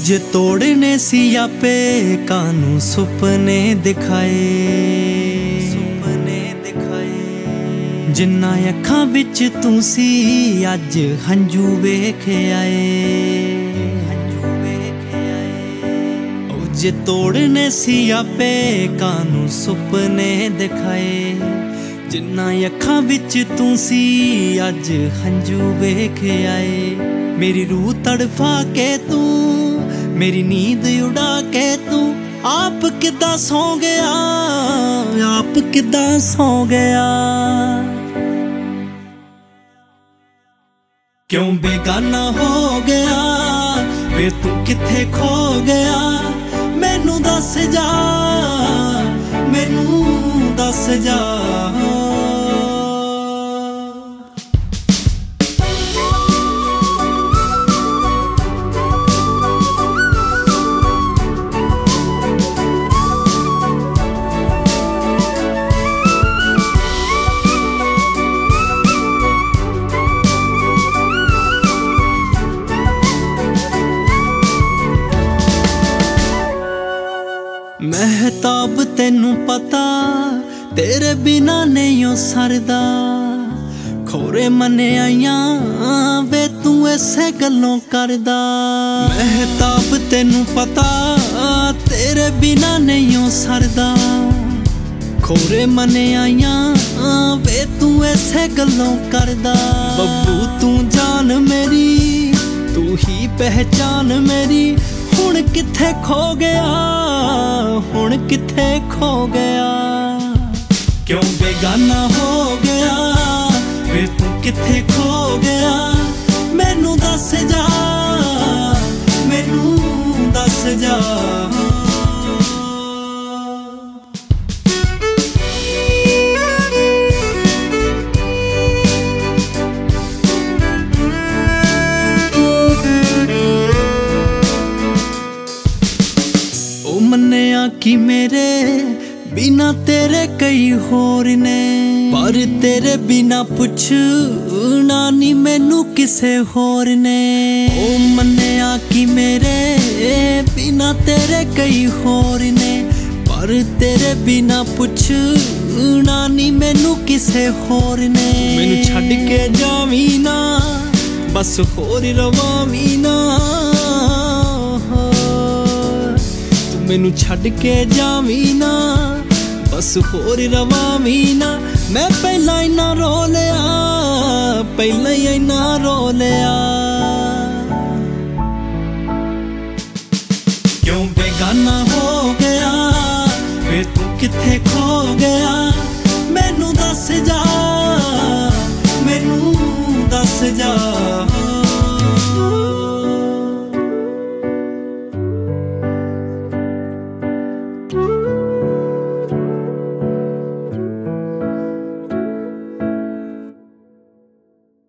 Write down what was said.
ਜੇ ਤੋੜਨੇ ਸੀ ਆਪੇ ਕਾਨੂੰ ਸੁਪਨੇ ਦਿਖਾਏ, ਜਿੰਨਾ ਅੱਖਾਂ ਵਿੱਚ ਤੂੰ ਸੀ ਅੱਜ ਹੰਝੂ ਵੇਖ ਆਏ। ਜੇ ਤੋੜਨੇ ਸੀ ਆਪੇ ਕਾਨੂੰ ਸੁਪਨੇ ਦਿਖਾਏ, ਜਿੰਨਾ ਅੱਖਾਂ ਵਿੱਚ ਤੂੰ ਸੀ ਅੱਜ ਹੰਝੂ ਵੇਖ ਆਏ। ਮੇਰੀ ਰੂਹ ਤੜਫਾ ਕੇ ਤੂੰ, ਮੇਰੀ ਨੀਂਦ ਉਡਾ ਕੇ ਤੂੰ ਆਪ ਕਿੱਦਾਂ ਸੌਂ ਗਿਆ, ਆਪ ਕਿੱਦਾਂ ਸੌਂ ਗਿਆ। ਕਿਉਂ ਬੇਗਾਨਾ ਹੋ ਗਿਆ ਵੇ ਤੂੰ ਕਿੱਥੇ ਖੋ ਗਿਆ, ਮੈਨੂੰ ਦੱਸ ਜਾ, ਮੈਨੂੰ ਦੱਸ ਜਾ। ਮਹਿਤਾਬ ਤੈਨੂੰ ਪਤਾ ਤੇਰੇ ਬਿਨਾ ਨਹੀਂ ਓ ਸਰਦਾ, ਖੋਰੇ ਮਨਿਆਈਆਂ ਵੇ ਤੂੰ ਐਸੇ ਗੱਲੋਂ ਕਰਦਾ। ਮਹਿਤਾਬ ਤੈਨੂੰ ਪਤਾ ਤੇਰੇ ਬਿਨਾ ਨਹੀਂ ਓ ਸਰਦਾ, ਖੋਰੇ ਮਨਿਆਈਆਂ ਵੇ ਤੂੰ ਐਸੇ ਗੱਲੋਂ ਕਰਦਾ। ਬੱਬੂ ਤੂੰ ਜਾਨ ਮੇਰੀ, ਤੂੰ ਹੀ ਪਹਿਚਾਨ ਮੇਰੀ, ਹੁਣ ਕਿੱਥੇ ਖੋ ਗਿਆ, ਹੁਣ ਕਿੱਥੇ ਖੋ ਗਿਆ। ਕਿਉਂ ਬੇਗਾਨਾ ਹੋ ਗਿਆ ਵੇ ਤੂੰ ਕਿੱਥੇ ਖੋ ਗਿਆ, ਮੈਨੂੰ ਦੱਸ ਜਾ, ਮੈਨੂੰ ਦੱਸ ਜਾ। ਮੰਨਿਆ ਕਿ ਮੇਰੇ ਬਿਨਾ ਤੇਰੇ ਕਈ ਹੋਰ ਨੇ, ਪਰ ਤੇਰੇ ਬਿਨਾ ਪੁੱਛਣਾ ਨੀ ਮੈਨੂੰ ਕਿਸੇ ਹੋਰ ਨੇ। ਉਹ ਮੰਨਿਆ ਕਿ ਮੇਰੇ ਬਿਨਾ ਤੇਰੇ ਕਈ ਹੋਰ ਨੇ, ਪਰ ਤੇਰੇ ਬਿਨਾ ਪੁੱਛਣਾ ਨੀ ਮੈਨੂੰ ਕਿਸੇ ਹੋਰ ਨੇ। ਮੈਨੂੰ ਛੱਡ ਕੇ ਜਾਵੀਂ ਨਾ, ਬਸ ਹੋਰ ਰਵਾਵੀਂ ਨਾ, ਮੈਨੂੰ ਛੱਡ ਕੇ ਜਾਵੀਂ ਨਾ, ਬਸ ਹੋਰ ਰਵਾਵੀਂ ਨਾ। ਮੈਂ ਪਹਿਲਾਂ ਇੰਨਾ ਰੋ ਲਿਆ, ਪਹਿਲਾਂ ਹੀ ਇੰਨਾ ਰੋ ਲਿਆ। ਕਿਉਂ ਬੇਗਾਨਾ ਹੋ ਗਿਆ ਵੇ ਤੂੰ ਕਿੱਥੇ ਖੋ ਗਿਆ, ਮੈਨੂੰ ਦੱਸ ਜਾ, ਮੈਨੂੰ ਦੱਸ ਜਾ।